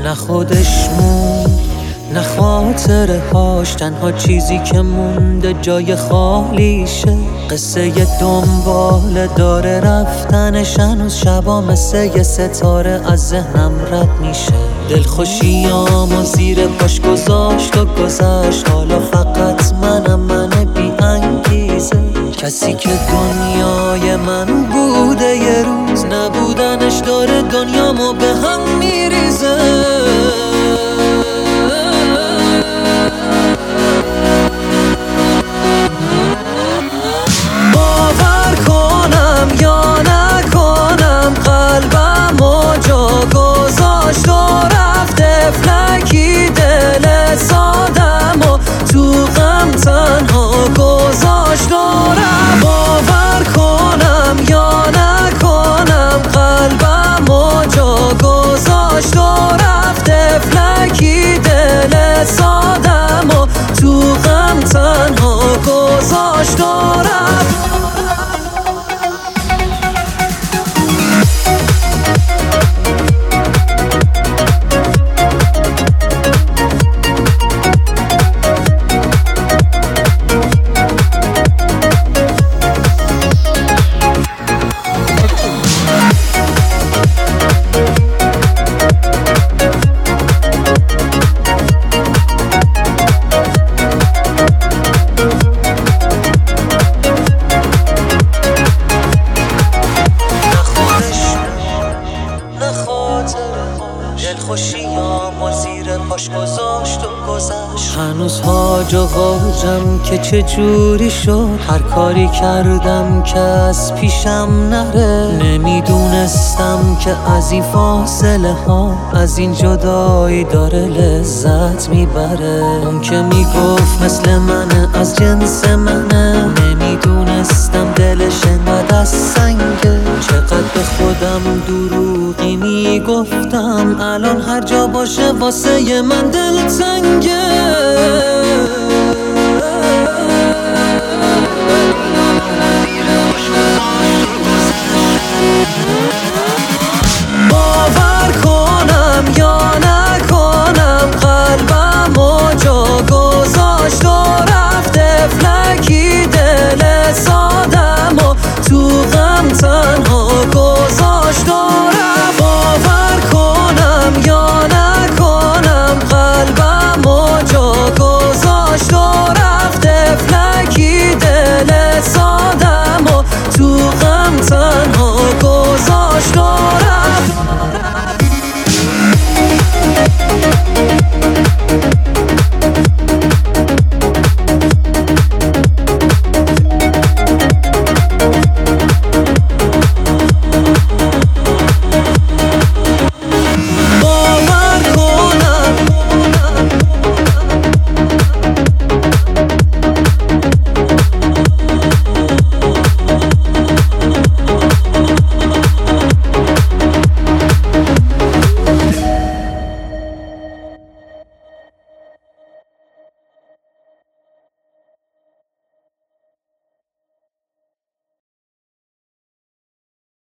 نه خودش موند نه خاطره هاش، تنها چیزی که مونده جای خالیشه. قصه دنباله داره رفتنش، هنوز شبا مثل یه ستاره از ذهنم رد میشه. دلخوشیامو زیر پاش گذاشت و گذشت، حالا فقط من بی انگیزه. کسی که دنیای من بوده یه روز، نبودنش داره دنیامو به هم میریزه. باور کنم یا نکنم، قلبمو جا گذاشت و رفت فلکی دل سادمو تو غم تنها گذاشت و رفت. باور کنم یا نکنم، قلبمو جا گذاشت و رفت فلکی دل سادمو تو غم تنها گذاشت و رفت. دلخوشیامو زیر پاش گذاشت و گذشت. هنوز هاج و واجم که چه جوری شد، هر کاری کردم که از پیشم نره. نمیدونستم که از این فاصله ها، از این جدایی داره لذت میبره. اون که میگفت مثل منه، از جنس منه، نمیدونستم دلش انقدر از سنگه. چقدر به خودم دروغی میگفتم، الان هر جا باشه واسه من دل تنگه.